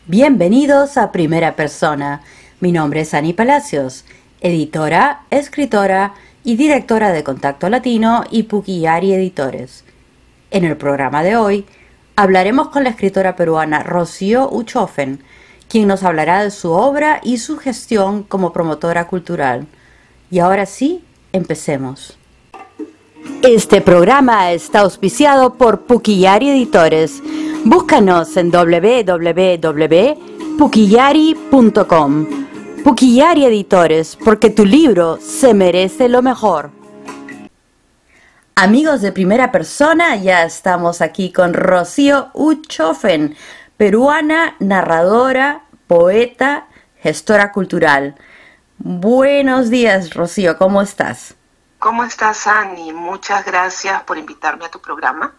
Bienvenidos a Primera Persona. Mi nombre es Ani Palacios, editora, escritora y directora de Contacto Latino y Puquillari Editores. En el programa de hoy hablaremos con la escritora peruana Rocío Uchofen, quien nos hablará de su obra y su gestión como promotora cultural. Y ahora sí, empecemos. Este programa está auspiciado por Puquillari Editores. Búscanos en www.puquillari.com. Puquillari Editores, porque tu libro se merece lo mejor. Amigos de Primera Persona, ya estamos aquí con Rocío Uchofen, peruana, narradora, poeta, gestora cultural. Buenos días, Rocío, ¿cómo estás? ¿Cómo estás, Ani? Muchas gracias por invitarme a tu programa.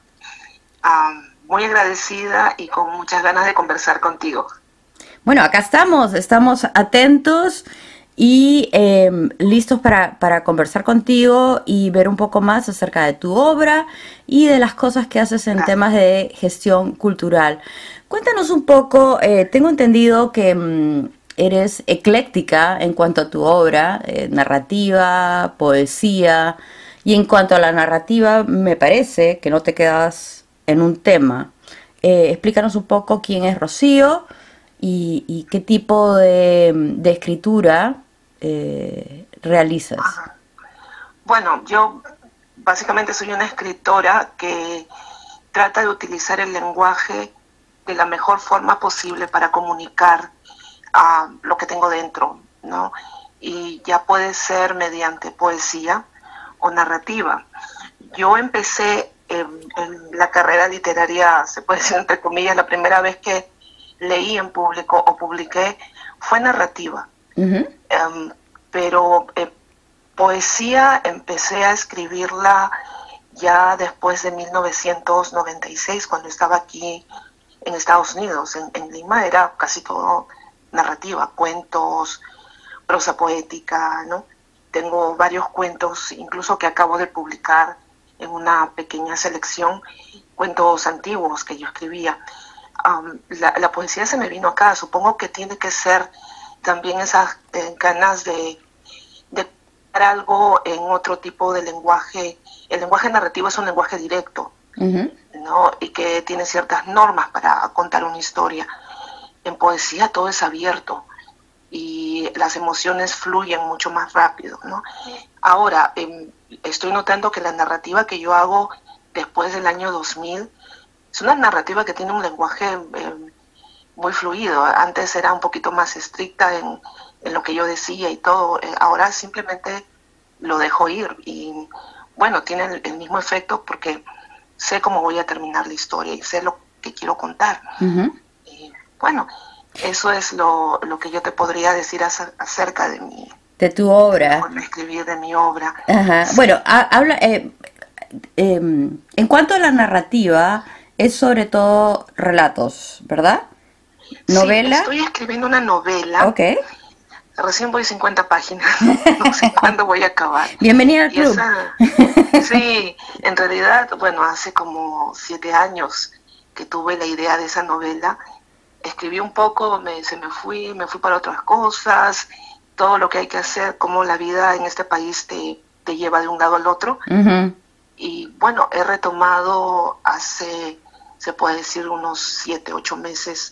Muy agradecida y con muchas ganas de conversar contigo. Bueno, acá estamos atentos y listos para conversar contigo y ver un poco más acerca de tu obra y de las cosas que haces en temas de gestión cultural. Cuéntanos un poco, tengo entendido que eres ecléctica en cuanto a tu obra, narrativa, poesía, y en cuanto a la narrativa me parece que no te quedas en un tema. Explícanos un poco quién es Rocío y qué tipo de escritura realizas. Ajá. Bueno, yo básicamente soy una escritora que trata de utilizar el lenguaje de la mejor forma posible para comunicar lo que tengo dentro, ¿no? Y ya puede ser mediante poesía o narrativa. Yo empecé en la carrera literaria, se puede decir entre comillas, la primera vez que leí en público o publiqué fue narrativa. Uh-huh. Pero poesía empecé a escribirla ya después de 1996, cuando estaba aquí en Estados Unidos. En Lima era casi todo narrativa, cuentos, prosa poética, ¿no? Tengo varios cuentos, incluso que acabo de publicar en una pequeña selección, cuentos antiguos que yo escribía. La poesía se me vino acá, supongo que tiene que ser también esas ganas de algo en otro tipo de lenguaje. El lenguaje narrativo es un lenguaje directo, uh-huh, ¿no? Y que tiene ciertas normas para contar una historia. En poesía todo es abierto y las emociones fluyen mucho más rápido, ¿no? Ahora, estoy notando que la narrativa que yo hago después del año 2000 es una narrativa que tiene un lenguaje muy fluido. Antes era un poquito más estricta en lo que yo decía y todo. Ahora simplemente lo dejo ir y, bueno, tiene el mismo efecto porque sé cómo voy a terminar la historia y sé lo que quiero contar. Uh-huh. Y, bueno, eso es lo que yo te podría decir acerca de mi... De tu obra. De escribir de mi obra. Ajá. Sí. Bueno, habla... en cuanto a la narrativa, es sobre todo relatos, ¿verdad? ¿Novela? Sí, estoy escribiendo una novela. Ok. Recién voy 50 páginas, no sé cuándo voy a acabar. Bienvenida al club. Sí, en realidad, bueno, hace como 7 años que tuve la idea de esa novela. Escribí un poco, me fui para otras cosas, todo lo que hay que hacer, cómo la vida en este país te lleva de un lado al otro. Uh-huh. Y bueno, he retomado hace, se puede decir, unos 7, 8 meses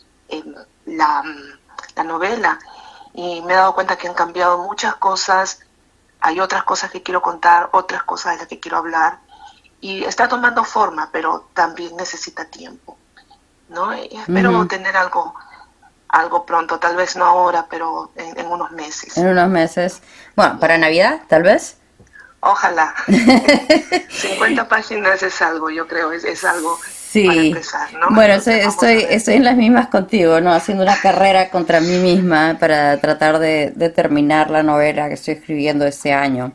la novela. Y me he dado cuenta que han cambiado muchas cosas, hay otras cosas que quiero contar, otras cosas de las que quiero hablar. Y está tomando forma, pero también necesita tiempo, ¿no? Y espero uh-huh. tener algo pronto, tal vez no ahora, pero en unos meses. En unos meses. Bueno, ¿para Navidad, tal vez? Ojalá. 50 páginas es algo, yo creo, es algo sí. Para empezar, ¿no? Bueno, estoy en las mismas contigo, ¿no? Haciendo una carrera contra mí misma para tratar de terminar la novela que estoy escribiendo este año.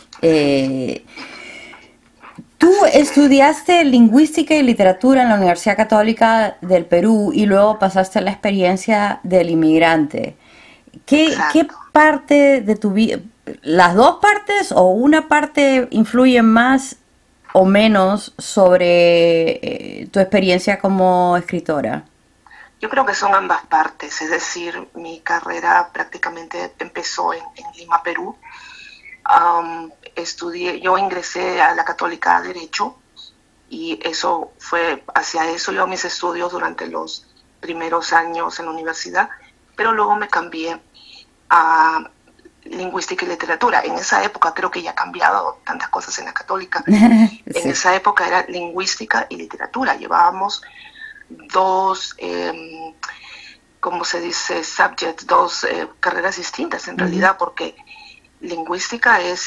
Tú estudiaste lingüística y literatura en la Universidad Católica del Perú y luego pasaste a la experiencia del inmigrante. ¿Qué parte de tu vida, las dos partes o una parte influyen más o menos sobre tu experiencia como escritora? Yo creo que son ambas partes, es decir, mi carrera prácticamente empezó en Lima, Perú. Yo ingresé a la Católica de Derecho y eso fue, hacia eso yo mis estudios durante los primeros años en la universidad, pero luego me cambié a lingüística y literatura. En esa época creo que ya ha cambiado tantas cosas en la Católica. Sí. En esa época era lingüística y literatura. Llevábamos dos, ¿cómo se dice? Subjects, dos carreras distintas en realidad, porque lingüística es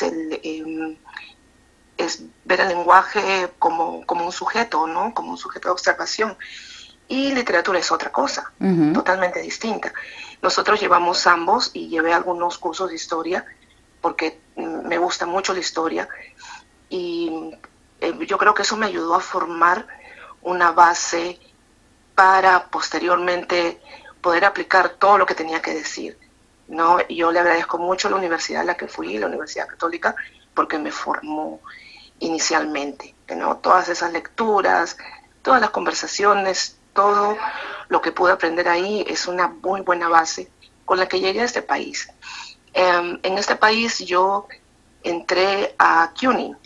es ver el lenguaje como un sujeto, ¿no? Como un sujeto de observación. Y literatura es otra cosa, totalmente distinta. Nosotros llevamos ambos y llevé algunos cursos de historia porque me gusta mucho la historia y yo creo que eso me ayudó a formar una base para posteriormente poder aplicar todo lo que tenía que decir, ¿no? Yo le agradezco mucho a la universidad a la que fui, la Universidad Católica, porque me formó inicialmente, ¿no? Todas esas lecturas, todas las conversaciones, todo lo que pude aprender ahí es una muy buena base con la que llegué a este país. En este país yo entré a CUNY,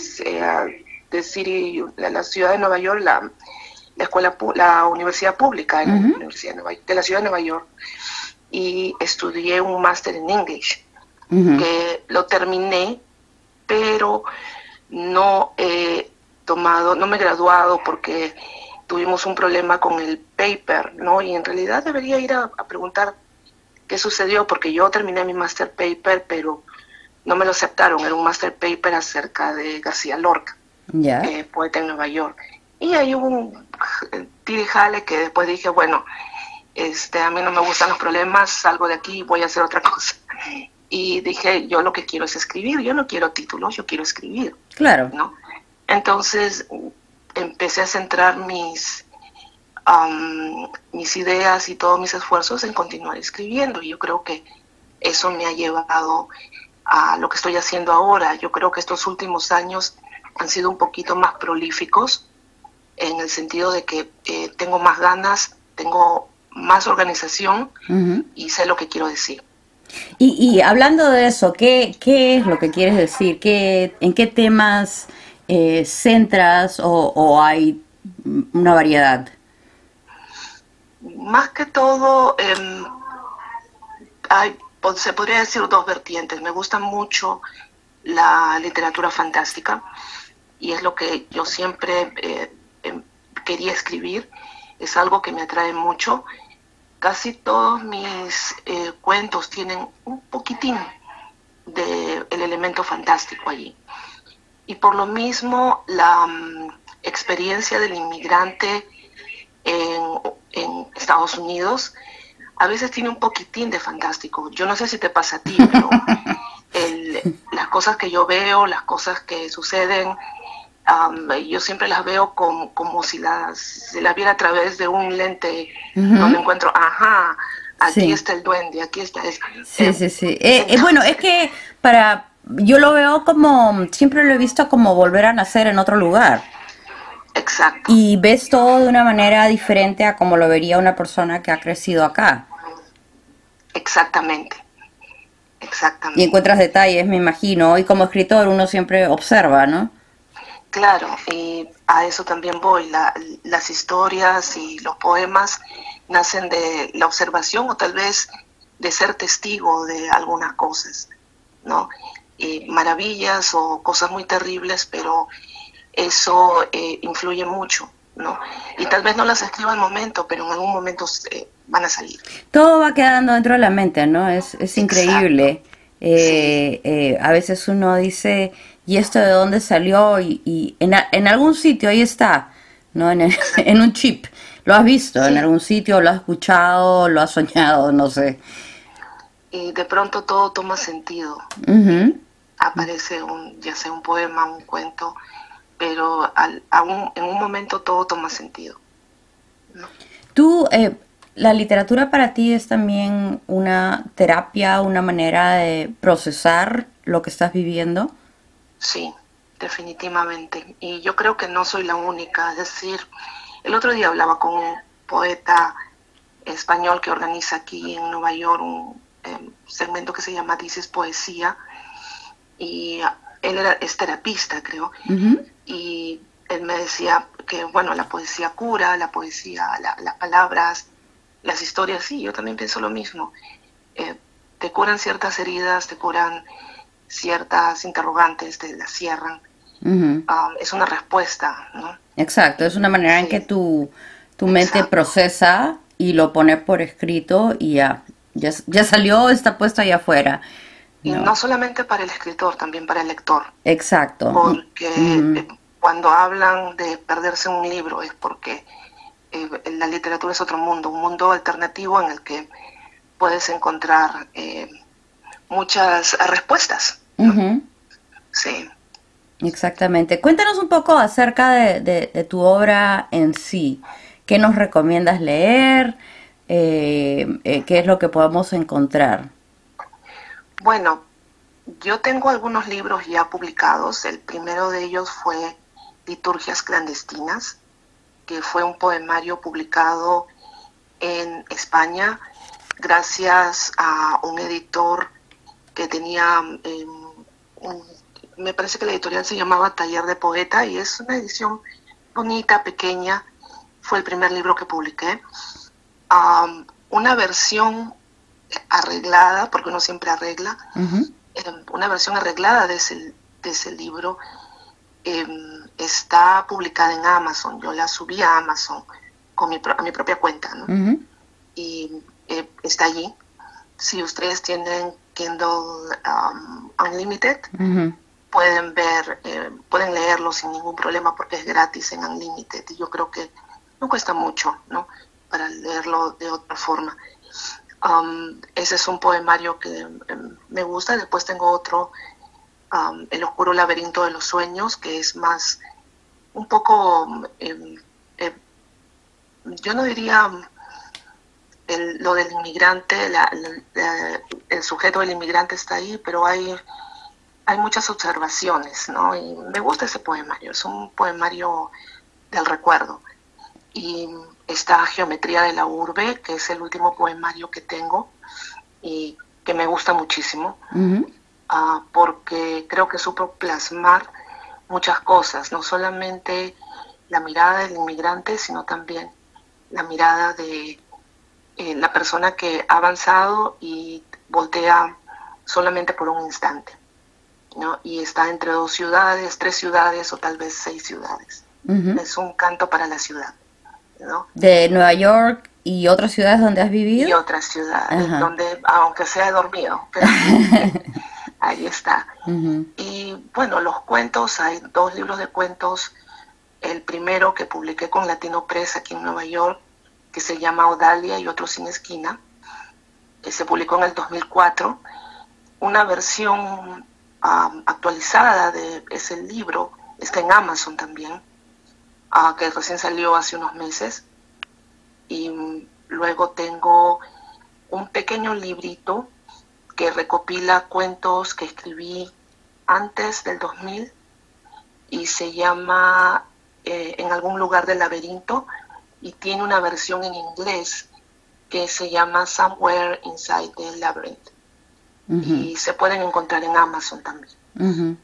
la ciudad de Nueva York, la universidad pública de la ciudad de Nueva York, y estudié un máster en English, que lo terminé, pero no no me he graduado porque tuvimos un problema con el paper, ¿no? Y en realidad debería ir a preguntar qué sucedió, porque yo terminé mi master paper, pero no me lo aceptaron. Era un master paper acerca de García Lorca, poeta en Nueva York. Y ahí hubo un tire-jale que después dije, bueno, a mí no me gustan los problemas, salgo de aquí y voy a hacer otra cosa. Y dije, yo lo que quiero es escribir, yo no quiero títulos, yo quiero escribir. Claro. ¿No? Entonces empecé a centrar mis ideas y todos mis esfuerzos en continuar escribiendo. Y yo creo que eso me ha llevado a lo que estoy haciendo ahora. Yo creo que estos últimos años han sido un poquito más prolíficos, en el sentido de que tengo más ganas, tengo más organización y sé lo que quiero decir. Y hablando de eso, ¿qué es lo que quieres decir? ¿En qué temas centras o hay una variedad? Más que todo, se podría decir dos vertientes. Me gusta mucho la literatura fantástica y es lo que yo siempre quería escribir. Es algo que me atrae mucho. Casi todos mis cuentos tienen un poquitín del elemento fantástico allí. Y por lo mismo, la experiencia del inmigrante en Estados Unidos a veces tiene un poquitín de fantástico. Yo no sé si te pasa a ti, pero las cosas que yo veo, las cosas que suceden, yo siempre las veo como si se las viera a través de un lente donde encuentro, aquí está el duende, aquí está eso. Sí. Bueno, es que yo lo veo siempre lo he visto como volver a nacer en otro lugar. Exacto. Y ves todo de una manera diferente a como lo vería una persona que ha crecido acá. Exactamente. Y encuentras detalles, me imagino, y como escritor uno siempre observa, ¿no? Claro, y a eso también voy. Las historias y los poemas nacen de la observación o tal vez de ser testigo de algunas cosas, ¿no? Maravillas o cosas muy terribles, pero eso influye mucho, ¿no? Y tal vez no las escriba al momento, pero en algún momento van a salir. Todo va quedando dentro de la mente, ¿no? Es increíble. A veces uno dice, ¿y esto de dónde salió? Y en algún sitio ahí está, ¿no? En un chip. ¿Lo has visto en algún sitio? ¿Lo has escuchado? ¿Lo has soñado? No sé. Y de pronto todo toma sentido. Aparece ya sea un poema, un cuento, pero en un momento todo toma sentido, ¿no? Tú, la literatura para ti es también una terapia, una manera de procesar lo que estás viviendo. Sí, definitivamente. Y yo creo que no soy la única. Es decir, el otro día hablaba con un poeta español que organiza aquí en Nueva York un segmento que se llama Dices Poesía, y es terapista, creo, y él me decía que, bueno, la poesía cura, la poesía, las palabras, las historias, sí, yo también pienso lo mismo. Te curan ciertas heridas, te curan ciertas interrogantes, te las cierran. Es una respuesta, ¿no? Exacto, es una manera en que tu mente procesa y lo pone por escrito y ya salió, está puesto ahí afuera. Y no solamente para el escritor, también para el lector. Exacto. Porque cuando hablan de perderse un libro es porque la literatura es otro mundo, un mundo alternativo en el que puedes encontrar muchas respuestas, ¿no? Sí. Exactamente. Cuéntanos un poco acerca de tu obra en sí. ¿Qué nos recomiendas leer? ¿Qué es lo que podemos encontrar? Bueno, yo tengo algunos libros ya publicados. El primero de ellos fue Liturgias Clandestinas, que fue un poemario publicado en España gracias a un editor que tenía, me parece que la editorial se llamaba Taller de Poeta, y es una edición bonita, pequeña. Fue el primer libro que publiqué. Una versión arreglada, porque uno siempre arregla, una versión arreglada de ese libro está publicada en Amazon. Yo la subí a Amazon a mi propia cuenta, ¿no? Y está allí. Si ustedes tienen Kindle Unlimited, pueden leerlo sin ningún problema porque es gratis en Unlimited, y yo creo que no cuesta mucho, ¿no?, para leerlo de otra forma. Ese es un poemario que me gusta. Después tengo otro, El oscuro laberinto de los sueños, que es más un poco, yo no diría lo del inmigrante, el sujeto del inmigrante está ahí, pero hay muchas observaciones, ¿no? Y me gusta ese poemario, es un poemario del recuerdo. Y está Geometría de la Urbe, que es el último poemario que tengo y que me gusta muchísimo, porque creo que supo plasmar muchas cosas, no solamente la mirada del inmigrante, sino también la mirada de la persona que ha avanzado y voltea solamente por un instante, ¿no? Y está entre 2 ciudades, 3 ciudades o tal vez 6 ciudades. Es un canto para la ciudad, ¿no? De Nueva York y otras ciudades donde has vivido. Y otras ciudades, donde, aunque sea he dormido, pero ahí está. Y bueno, los cuentos, hay 2 libros de cuentos. El primero que publiqué con Latino Press aquí en Nueva York, que se llama Odalia y otro sin esquina, que se publicó en el 2004. Una versión actualizada de ese libro está en Amazon también, que recién salió hace unos meses. Y luego tengo un pequeño librito que recopila cuentos que escribí antes del 2000 y se llama En algún lugar del laberinto, y tiene una versión en inglés que se llama Somewhere Inside the Labyrinth. Y se pueden encontrar en Amazon también.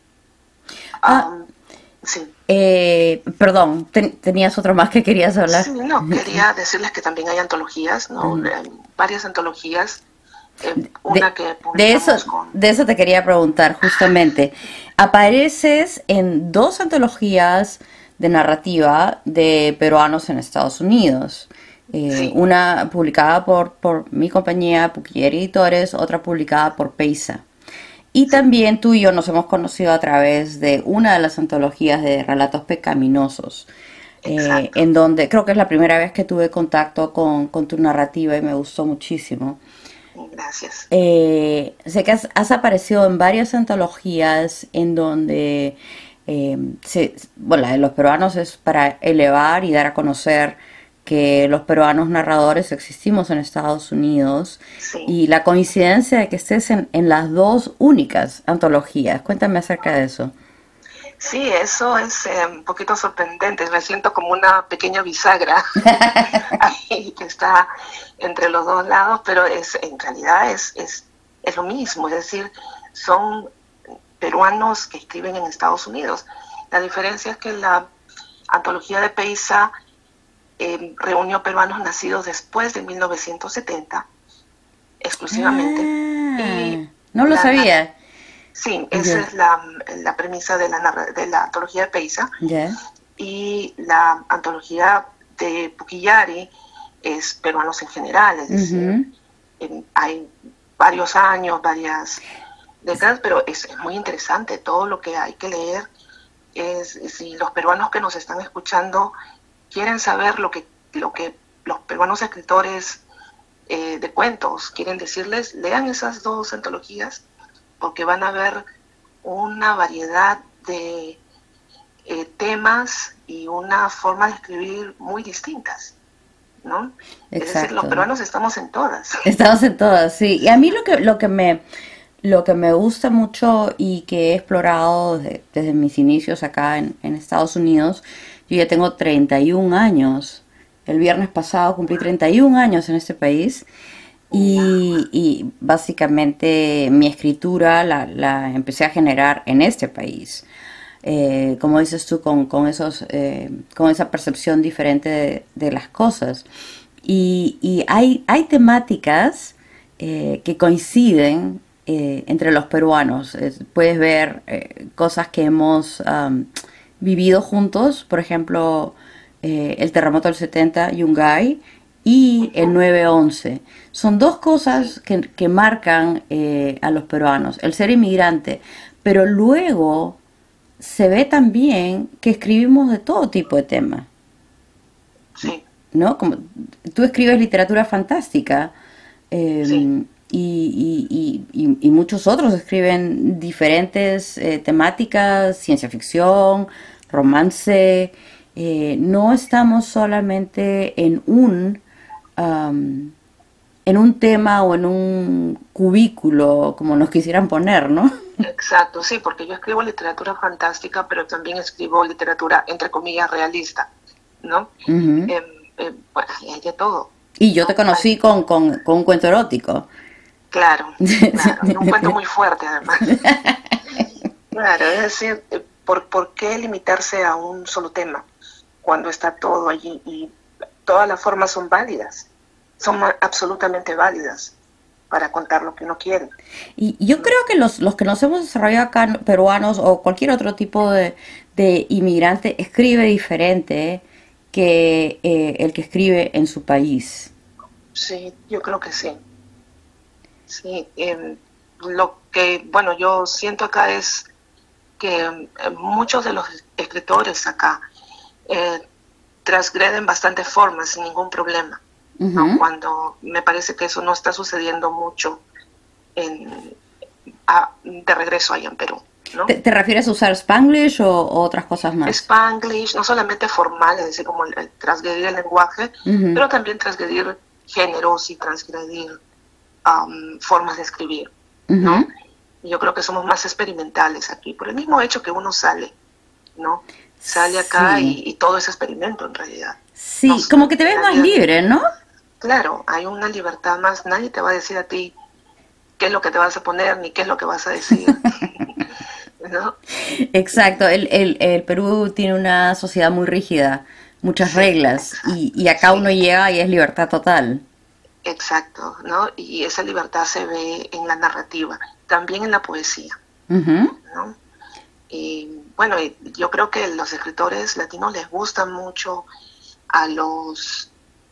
Sí. Perdón, tenías otro más que querías hablar. Sí, no, quería decirles que también hay antologías, ¿no? Varias antologías. Una que publicamos de eso te quería preguntar justamente. Apareces en 2 antologías de narrativa de peruanos en Estados Unidos. Sí. Una publicada por mi compañía, Puquillera Editores, otra publicada por Peisa. Y también tú y yo nos hemos conocido a través de una de las antologías de Relatos Pecaminosos, en donde creo que es la primera vez que tuve contacto con tu narrativa y me gustó muchísimo. Gracias. Sé que has aparecido en varias antologías en donde, bueno, la de los peruanos es para elevar y dar a conocer que los peruanos narradores existimos en Estados Unidos, sí. Y la coincidencia de que estés en las 2 únicas antologías. Cuéntame acerca de eso. Sí, eso es un poquito sorprendente. Me siento como una pequeña bisagra ahí, está entre los dos lados, pero en realidad es lo mismo, es decir, son peruanos que escriben en Estados Unidos. La diferencia es que la antología de Peiza reunió peruanos nacidos después de 1970, exclusivamente. Y no lo sabía. Sí, esa es la premisa de la antología de Peiza. Y la antología de Puquillari es peruanos en general, es decir, hay varios años, varias décadas, pero es muy interesante todo lo que hay que leer. Si los peruanos que nos están escuchando quieren saber lo que los peruanos escritores de cuentos quieren decirles, lean esas dos antologías, porque van a ver una variedad de temas y una forma de escribir muy distintas, ¿no? Exacto. Es decir, los peruanos estamos en todas. Estamos en todas, sí. Y a mí lo que me gusta mucho y que he explorado desde mis inicios acá en Estados Unidos, yo ya tengo 31 años. El viernes pasado cumplí 31 años en este país. Y básicamente mi escritura la empecé a generar en este país. Como dices tú, con esa percepción diferente de las cosas. Y hay temáticas que coinciden entre los peruanos. Puedes ver cosas que hemos vivido juntos, por ejemplo, el terremoto del 70, Yungay, y el 9/11. Son dos cosas que marcan a los peruanos, el ser inmigrante, pero luego se ve también que escribimos de todo tipo de temas. Sí. ¿No? Como tú escribes literatura fantástica, sí. y muchos otros escriben diferentes temáticas, ciencia ficción, romance. No estamos solamente en un tema o en un cubículo como nos quisieran poner, ¿no? Exacto, sí, porque yo escribo literatura fantástica, pero también escribo literatura, entre comillas, realista, ¿no? Uh-huh. Bueno, y hay de todo. Y yo te conocí con un cuento erótico. Claro, y un cuento muy fuerte además. Claro, es decir, ¿por qué limitarse a un solo tema cuando está todo allí y todas las formas son válidas? Son absolutamente válidas para contar lo que uno quiere. Y yo creo que los que nos hemos desarrollado acá, peruanos o cualquier otro tipo de inmigrante, escribe diferente que el que escribe en su país. Sí, yo creo que sí. Sí, lo que, bueno, yo siento acá es que muchos de los escritores acá transgreden bastantes formas sin ningún problema. Uh-huh. ¿No? Cuando me parece que eso no está sucediendo mucho de regreso allá en Perú, ¿no? ¿Te refieres a usar Spanglish o otras cosas más? Spanglish, no solamente formal, es decir, como el transgredir el lenguaje, uh-huh, pero también transgredir géneros y transgredir formas de escribir, ¿no? uh-huh. Yo creo que somos más experimentales aquí, por el mismo hecho que uno sale, ¿no? Sale acá sí, y todo es experimento en realidad. Sí, no, como que te ves más libre, ¿no? Claro, hay una libertad más, nadie te va a decir a ti qué es lo que te vas a poner ni qué es lo que vas a decir, ¿no? Exacto, el Perú tiene una sociedad muy rígida, muchas reglas, y acá uno llega y es libertad total. Exacto, ¿no? Y esa libertad se ve en la narrativa, también en la poesía, uh-huh, ¿no? Y bueno, yo creo que los escritores latinos les gusta mucho a los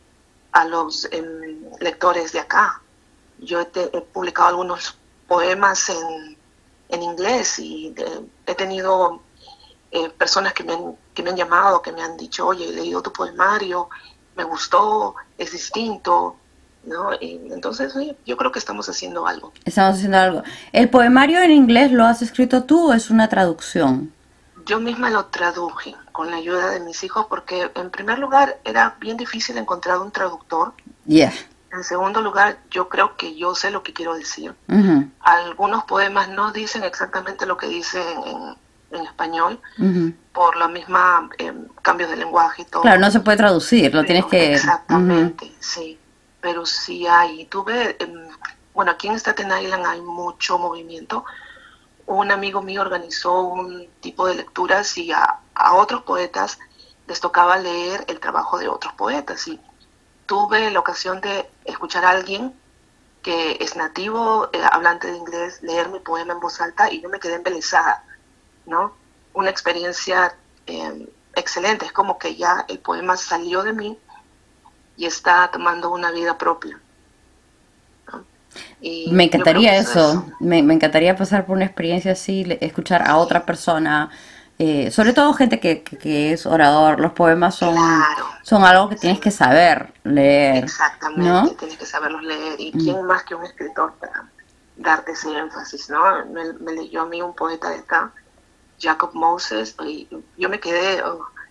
lectores de acá. Yo he publicado algunos poemas en inglés y he tenido personas que me han llamado, que me han dicho, oye, he leído tu poemario, me gustó, es distinto, ¿no? Y entonces yo creo que estamos haciendo algo. Estamos haciendo algo. ¿El poemario en inglés lo has escrito tú o es una traducción? Yo misma lo traduje con la ayuda de mis hijos porque en primer lugar era bien difícil encontrar un traductor. Yeah. En segundo lugar, yo creo que yo sé lo que quiero decir. Uh-huh. Algunos poemas no dicen exactamente lo que dicen en español, uh-huh, por la misma cambios de lenguaje y todo. Claro, no se puede traducir, lo tienes que... Exactamente, uh-huh, sí. pero sí hay. Bueno, aquí en Staten Island hay mucho movimiento. Un amigo mío organizó un tipo de lecturas y a otros poetas les tocaba leer el trabajo de otros poetas. Y tuve la ocasión de escuchar a alguien que es nativo, hablante de inglés, leer mi poema en voz alta y yo me quedé embelesada, ¿no? Una experiencia excelente, es como que ya el poema salió de mí y está tomando una vida propia, ¿no? Y Me yo creo que encantaría eso es, eso, me encantaría pasar por una experiencia así, escuchar a otra sí, persona, sobre todo gente que es orador. Los poemas claro, son algo que tienes sí, que saber leer, exactamente, ¿no? tienes que saberlos leer. ¿Y Mm. quién más que un escritor para darte ese énfasis, ¿no? Me leyó a mí un poeta de acá, Jacob Moses, y yo me quedé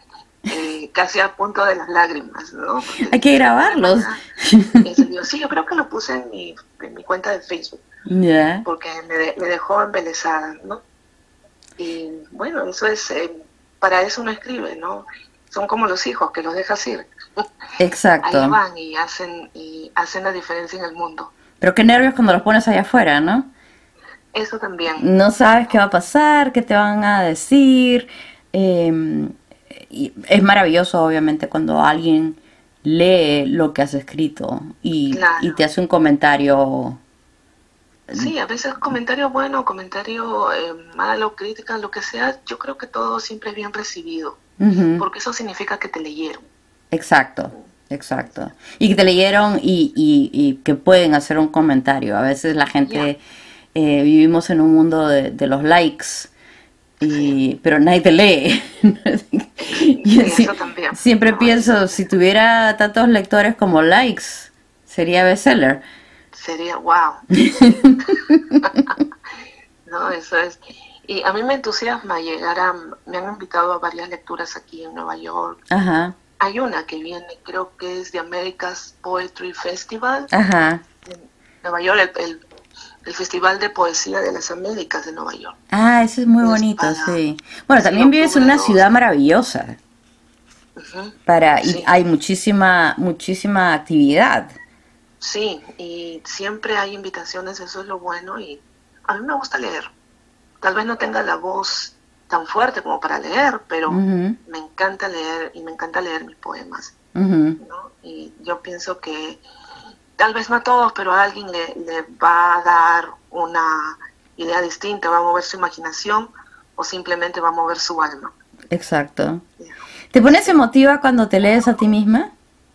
casi a punto de las lágrimas, ¿no? Porque Hay que de alguna grabarlos. manera, sí, yo creo que lo puse en mi cuenta de Facebook, Ya, porque me dejó embelesada, ¿no? Y bueno, eso es, para eso uno escribe, ¿no? Son como los hijos que los dejas ir. Ahí exacto. van y hacen la diferencia en el mundo. Pero qué nervios cuando los pones allá afuera, ¿no? Eso también, No sabes qué va ¿no? a pasar, qué te van a decir. eh, y es maravilloso, obviamente, cuando alguien lee lo que has escrito y te Claro. hace un comentario. Sí, a veces comentario bueno, comentario malo, crítica, lo que sea, yo creo que todo siempre es bien recibido, Ujú, porque eso significa que te leyeron. exacto, exacto. Y que te leyeron y que pueden hacer un comentario. A veces la Ya, gente, vivimos en un mundo de los likes, sí, pero nadie te lee. Yo sí, eso también, siempre ¿no? pienso, si tuviera tantos lectores como likes, sería bestseller. Sería, wow, sí, ¿no? Eso es. Y a mí me entusiasma me han invitado a varias lecturas aquí en Nueva York. Ajá, Hay una que viene, creo que es de America's Poetry Festival, ajá. en Nueva York, el Festival de Poesía de las Américas de Nueva York. Ah, eso es muy Es bonito, para, sí. Bueno, sí, también vives en octubre una ciudad 12. maravillosa Ujú, y sí, hay muchísima actividad. sí, y siempre hay invitaciones, eso es lo bueno, y a mí me gusta leer. Tal vez no tenga la voz tan fuerte como para leer, pero Ujú, me encanta leer y me encanta leer mis poemas, ujú. ¿no? Y yo pienso que tal vez no a todos, pero a alguien le va a dar una idea distinta, va a mover su imaginación o simplemente va a mover su alma. Exacto. ¿Te pones Sí. emotiva cuando te lees a ti misma?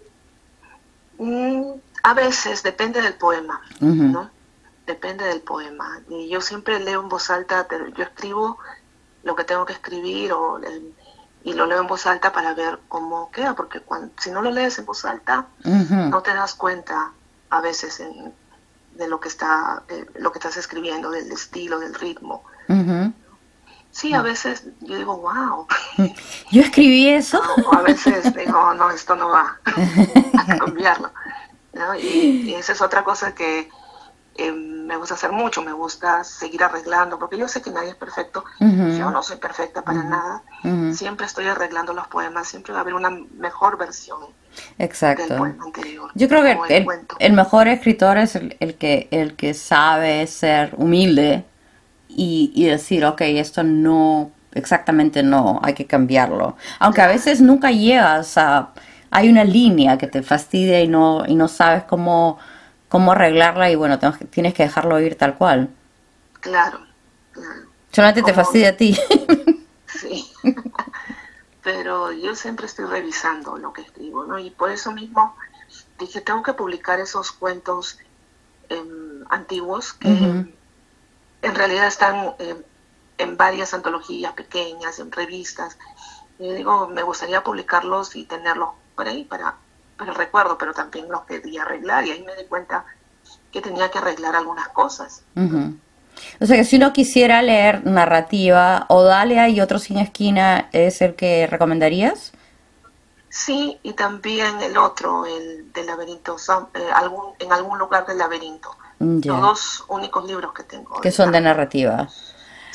A veces depende del poema, Ujú, ¿no? Depende del poema. Y yo siempre leo en voz alta, yo escribo lo que tengo que escribir y lo leo en voz alta para ver cómo queda, porque si no lo lees en voz alta, ujú, no te das cuenta a veces de lo que estás escribiendo, del estilo, del ritmo. ujú. Sí, a veces yo digo, wow, Yo escribí eso. o a veces digo, no, esto no va a cambiarlo, ¿no? Y esa es otra cosa que me gusta hacer mucho, me gusta seguir arreglando, porque yo sé que nadie es perfecto, yo Ujú, no soy perfecta para ujú, nada, ujú. siempre estoy arreglando los poemas, siempre va a haber una mejor versión del Exacto. poema anterior, Yo creo que o el cuento. el mejor escritor es el que sabe ser humilde y decir, ok, esto no, exactamente no, hay que cambiarlo. Aunque a Claro, veces nunca llegas a, hay una línea que te fastidia y no sabes cómo arreglarla y bueno, tienes que dejarlo ir tal cual. claro, claro. Solamente te Como, fastidia a ti. sí, pero yo siempre estoy revisando lo que escribo, ¿no? Y por eso mismo dije, tengo que publicar esos cuentos antiguos que Ujú. en realidad están en varias antologías pequeñas, en revistas. Y yo digo, me gustaría publicarlos y tenerlos por ahí para el recuerdo, pero también los quería arreglar y ahí me di cuenta que tenía que arreglar algunas cosas, ¿no? Ujú. O sea que si uno quisiera leer narrativa, Odalia y Otro Sin Esquina es el que recomendarías. Sí, y también el otro, el del laberinto, en algún lugar del laberinto. Los Ya, dos únicos libros que tengo que de son de narrativa. narrativa. Sí,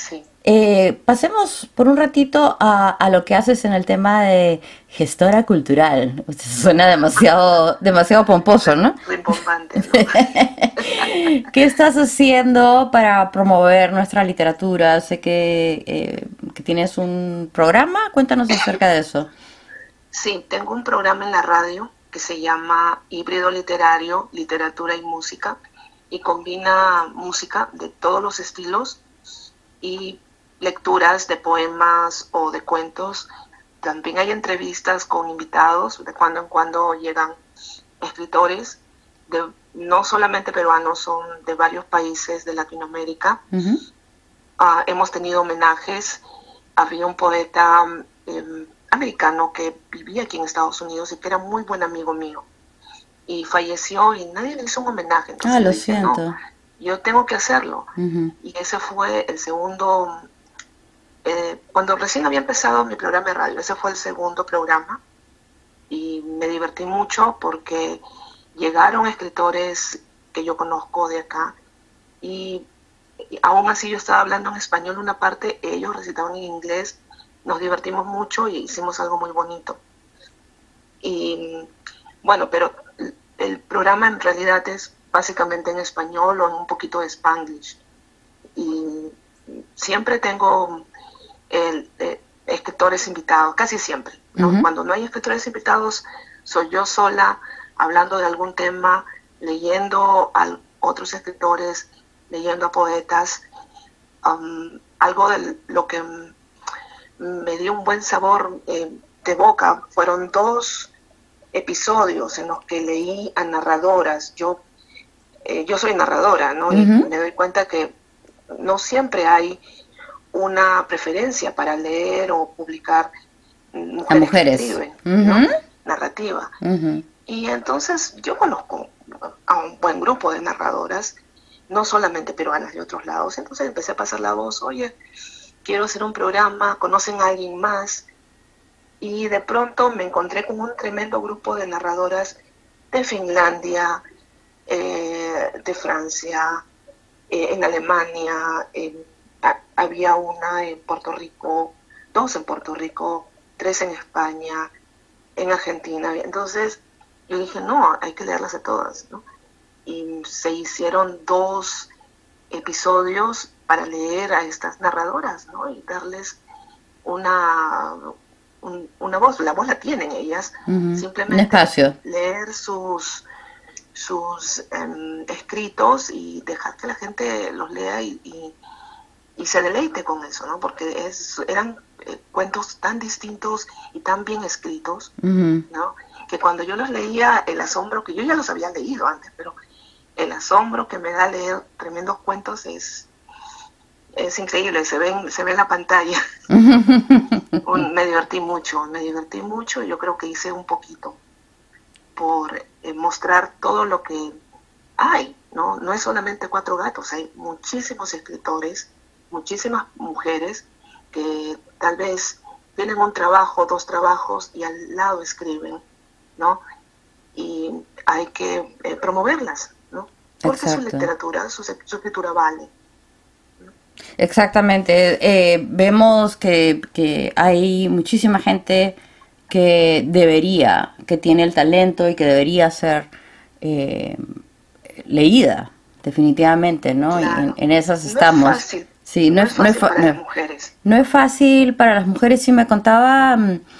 Pasemos por un ratito a lo que haces en el tema de gestora cultural. Suena demasiado pomposo, ¿no? Rimbombante, ¿no? ¿Qué estás haciendo para promover nuestra literatura? Sé que tienes un programa. Cuéntanos acerca de eso. Sí, tengo un programa en la radio que se llama Híbrido Literario, Literatura y Música, y combina música de todos los estilos y lecturas de poemas o de cuentos. También hay entrevistas con invitados, de cuando en cuando llegan escritores, no solamente peruanos, son de varios países de Latinoamérica. Uh-huh. Hemos tenido homenajes. Había un poeta americano que vivía aquí en Estados Unidos y que era muy buen amigo mío, y falleció y nadie le hizo un homenaje. Entonces lo dije, siento. no, yo tengo que hacerlo. Uh-huh. Y ese fue el segundo, cuando recién había empezado mi programa de radio, ese fue el segundo programa, y me divertí mucho porque llegaron escritores que yo conozco de acá, y aún así yo estaba hablando en español una parte, ellos recitaban en inglés, nos divertimos mucho y hicimos algo muy bonito. Y bueno, pero el programa en realidad es básicamente en español o en un poquito de Spanglish. Y siempre tengo escritores invitados, casi siempre, ¿no? Uh-huh. Cuando no hay escritores invitados, soy yo sola hablando de algún tema, leyendo a otros escritores, leyendo a poetas. Algo de lo que me dio un buen sabor de boca fueron 2 episodios en los que leí a narradoras. Yo soy narradora, ¿no? Uh-huh. Y me doy cuenta que no siempre hay una preferencia para leer o publicar mujeres. Que escriben, uh-huh. ¿no? Narrativa. Uh-huh. Y entonces yo conozco a un buen grupo de narradoras, no solamente peruanas, de otros lados. Entonces empecé a pasar la voz, oye, quiero hacer un programa, ¿conocen a alguien más? Y de pronto me encontré con un tremendo grupo de narradoras de Finlandia, de Francia, en Alemania, había una en Puerto Rico, 2 en Puerto Rico, 3 en España, en Argentina. Entonces yo dije, no, hay que leerlas a todas, ¿no? Y se hicieron 2 episodios para leer a estas narradoras, ¿no? Y darles una voz. La voz la tienen ellas, uh-huh. Simplemente un espacio. Leer sus escritos y dejar que la gente los lea y se deleite con eso, ¿no? Porque eran cuentos tan distintos y tan bien escritos, uh-huh. ¿no? Que cuando yo los leía, el asombro, que yo ya los había leído antes, pero el asombro que me da leer tremendos cuentos es increíble, se ve en la pantalla. Me divertí mucho, y yo creo que hice un poquito por mostrar todo lo que hay, ¿no? No es solamente 4 gatos, hay muchísimos escritores, muchísimas mujeres que tal vez tienen un trabajo, 2 trabajos y al lado escriben, ¿no? Y hay que promoverlas, ¿no? Porque Exacto. Su literatura, su escritura vale. Exactamente. Vemos que hay muchísima gente que tiene el talento y que debería ser leída, definitivamente, ¿no? Claro. En esas estamos. No es fácil. Sí, no es fácil para las mujeres. No es fácil para las mujeres. Sí, me contaba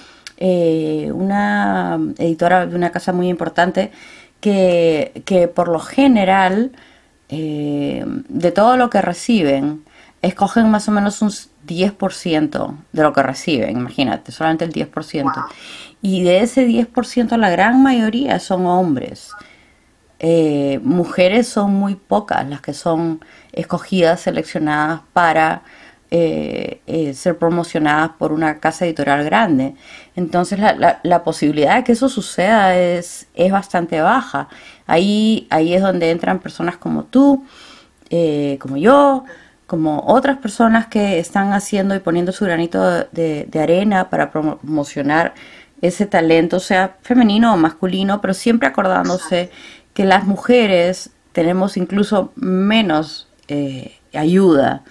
una editora de una casa muy importante que por lo general de todo lo que reciben escogen más o menos un 10% de lo que reciben, imagínate, solamente el 10%. Wow. Y de ese 10% la gran mayoría son hombres. Mujeres son muy pocas las que son escogidas, seleccionadas para ser promocionadas por una casa editorial grande. Entonces la posibilidad de que eso suceda es bastante baja. Ahí es donde entran personas como tú, como yo, como otras personas que están haciendo y poniendo su granito de arena para promocionar ese talento, sea femenino o masculino, pero siempre acordándose que las mujeres tenemos incluso menos ayuda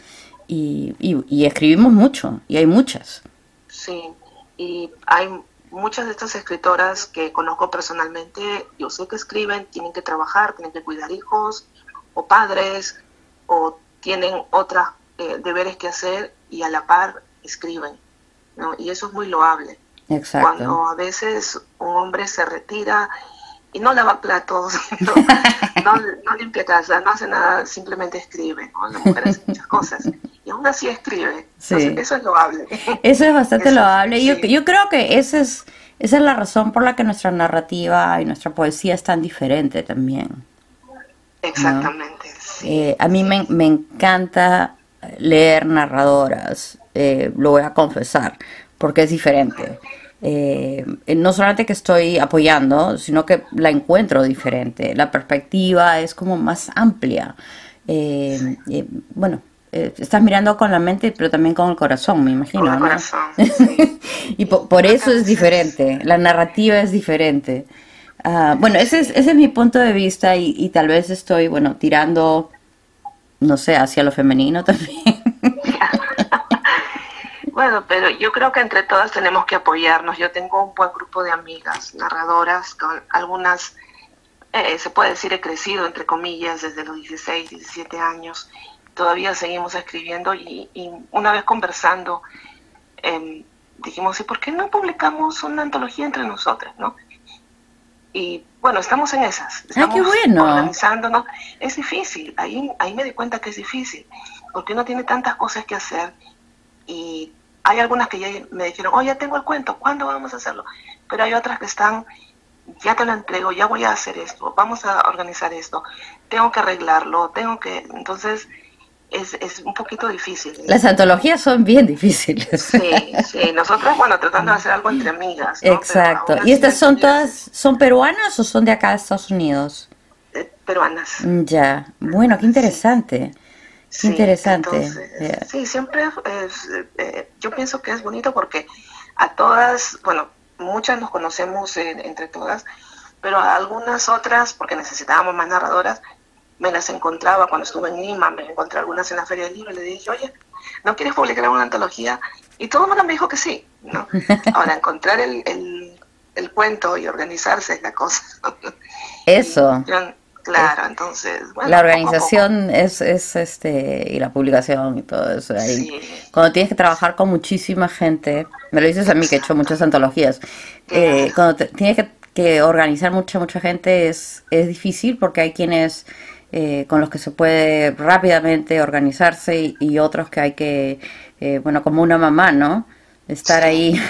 y escribimos mucho, y hay muchas. Sí, y hay muchas de estas escritoras que conozco personalmente, yo sé que escriben, tienen que trabajar, tienen que cuidar hijos o padres, o tienen otros deberes que hacer y a la par escriben, ¿no? Y eso es muy loable. Exacto. Cuando a veces un hombre se retira y no lava platos, no limpia casa, no hace nada, simplemente escribe, ¿no? La mujer hace muchas cosas y aún así escribe. Entonces, Sí. eso es loable. Eso es bastante Eso, loable. sí, Yo creo que esa es la razón por la que nuestra narrativa y nuestra poesía es tan diferente también, ¿no? exactamente, sí, A mí sí. me encanta leer narradoras, lo voy a confesar, porque es diferente. No solamente que estoy apoyando, sino que la encuentro diferente. La perspectiva es como más amplia. Bueno, estás mirando con la mente, pero también con el corazón, me Con el imagino, ¿no? corazón, sí. Y Y por creo que a eso es veces, diferente, la narrativa es diferente. Bueno, sí. ese es mi punto de vista y tal vez estoy, bueno, tirando, no sé, hacia lo femenino también. Bueno, pero yo creo que entre todas tenemos que apoyarnos. Yo tengo un buen grupo de amigas narradoras, con algunas, se puede decir, he crecido, entre comillas, desde los 16, 17 años. Todavía seguimos escribiendo y una vez conversando, dijimos, ¿y por qué no publicamos una antología entre nosotras, no? Y bueno, estamos en esas, ¡Ah, qué estamos bueno! organizándonos. Es difícil, ahí me di cuenta que es difícil, porque uno tiene tantas cosas que hacer y hay algunas que ya me dijeron, oh, ya tengo el cuento, ¿cuándo vamos a hacerlo? Pero hay otras que están, ya te lo entrego, ya voy a hacer esto, vamos a organizar esto, tengo que arreglarlo, entonces es un poquito difícil. Las antologías son bien difíciles. Sí, sí, nosotros, bueno, tratando de hacer algo entre amigas, ¿no? Pero Exacto. aún ¿Y así estas entre son amigas todas, son peruanas o son de acá de Estados Unidos? peruanas. Ya. Bueno, qué Sí, interesante. Qué sí, interesante. entonces, sí, siempre yo pienso que es bonito porque a todas, bueno, muchas nos conocemos entre todas, pero a algunas otras, porque necesitábamos más narradoras, me las encontraba cuando estuve en Lima, me encontré algunas en la Feria del Libro y le dije, oye, ¿no quieres publicar una antología? Y todo el mundo me dijo que sí, ¿no? Ahora, encontrar el cuento y organizarse es la cosa. Y Eso. yo, Es, claro, entonces, la bueno, poco a poco. organización es y la publicación y todo eso. Ahí, Sí, cuando tienes que trabajar con muchísima gente, me lo dices a mí que he hecho exacto, muchas antologías, claro, cuando tienes que organizar mucha gente es difícil porque hay quienes con los que se puede rápidamente organizarse y otros que hay que, bueno, como una mamá, ¿no? Estar sí, ahí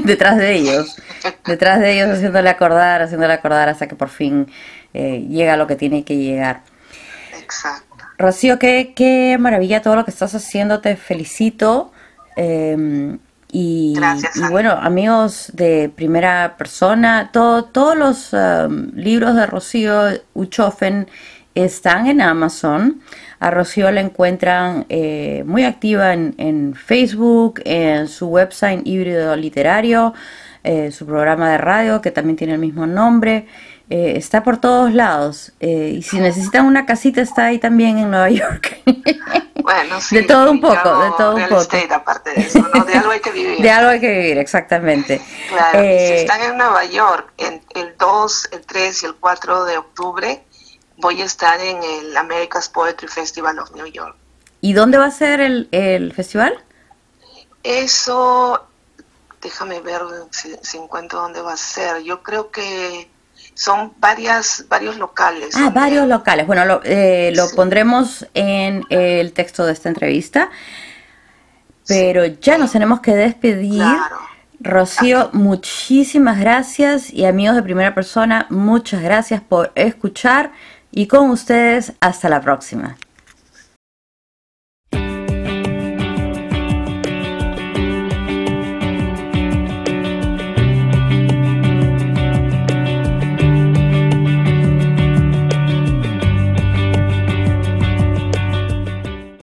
detrás de ellos haciéndole acordar hasta que por fin llega lo que tiene que llegar. exacto. Rocío, qué maravilla todo lo que estás haciendo, te felicito. eh, Gracias, y Ana. bueno, amigos de primera persona, todos los libros de Rocío Uchofen están en Amazon. A Rocío la encuentran muy activa en Facebook, en su website Híbrido Literario, su programa de radio que también tiene el mismo nombre. Está por todos lados. Y si necesitan una casita, está ahí también en Nueva York. Bueno, De sí, todo un yo poco, de hago todo un real poco. estate aparte de eso, ¿no? De algo hay que De vivir. algo hay que vivir, exactamente. Claro, y si Eh, están en Nueva York, en el 2, el 3 y el 4 de octubre, voy a estar en el America's Poetry Festival of New York. ¿Y dónde va a ser el festival? Eso, déjame ver si encuentro dónde va a ser. Yo creo que son varios locales Ah, varios donde, locales. Bueno, lo sí, pondremos en el texto de esta entrevista, sí, pero ya nos tenemos que despedir. claro. Rocío, muchísimas gracias y amigos de primera persona, muchas gracias por escuchar y con ustedes hasta la próxima.